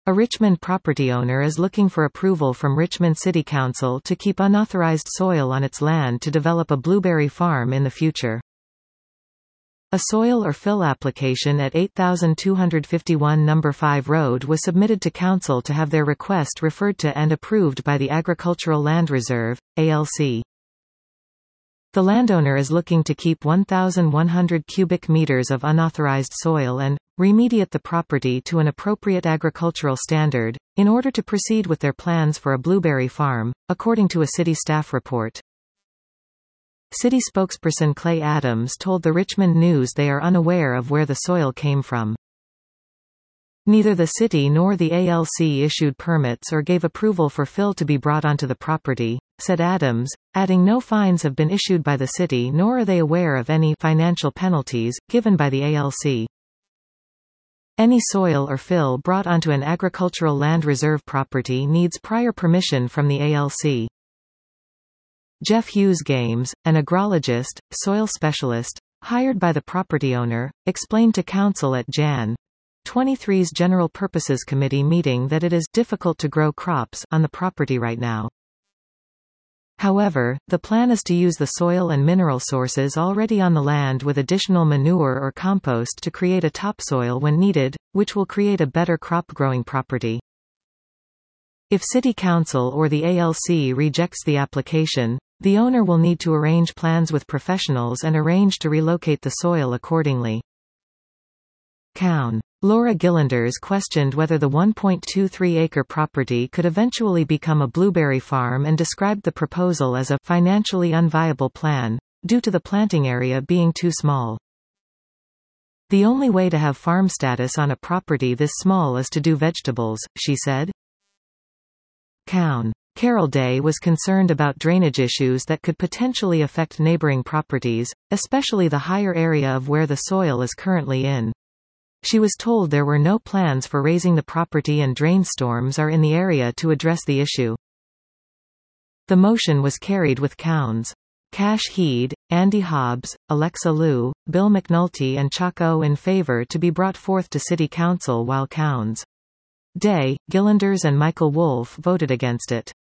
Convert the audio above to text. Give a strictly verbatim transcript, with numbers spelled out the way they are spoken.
A Richmond property owner is looking for approval from Richmond City Council to keep unauthorized soil on its land to develop a blueberry farm in the future. A soil or fill application at eight thousand two hundred fifty-one Number five Road was submitted to Council to have their request referred to and approved by the Agricultural Land Reserve, A L C. The landowner is looking to keep one thousand one hundred cubic meters of unauthorized soil and remediate the property to an appropriate agricultural standard, in order to proceed with their plans for a blueberry farm, according to a city staff report. City spokesperson Clay Adams told the Richmond News they are unaware of where the soil came from. Neither the city nor the A L C issued permits or gave approval for fill to be brought onto the property, said Adams, adding no fines have been issued by the city nor are they aware of any financial penalties given by the A L C. Any soil or fill brought onto an agricultural land reserve property needs prior permission from the A L C. Jeff Hughes Games, an agrologist, soil specialist, hired by the property owner, explained to Council at January twenty-three's General Purposes Committee meeting that it is difficult to grow crops on the property right now. However, the plan is to use the soil and mineral sources already on the land with additional manure or compost to create a topsoil when needed, which will create a better crop-growing property. If City Council or the A L C rejects the application, the owner will need to arrange plans with professionals and arrange to relocate the soil accordingly. Cown. Laura Gillanders questioned whether the one point two three acre property could eventually become a blueberry farm and described the proposal as a financially unviable plan, due to the planting area being too small. The only way to have farm status on a property this small is to do vegetables, she said. Cown. Carol Day was concerned about drainage issues that could potentially affect neighboring properties, especially the higher area of where the soil is currently in. She was told there were no plans for raising the property and drain storms are in the area to address the issue. The motion was carried with Cown's Cash Heed, Andy Hobbs, Alexa Liu, Bill McNulty and Chaco in favor to be brought forth to City Council while Cown's Day, Gillanders and Michael Wolfe voted against it.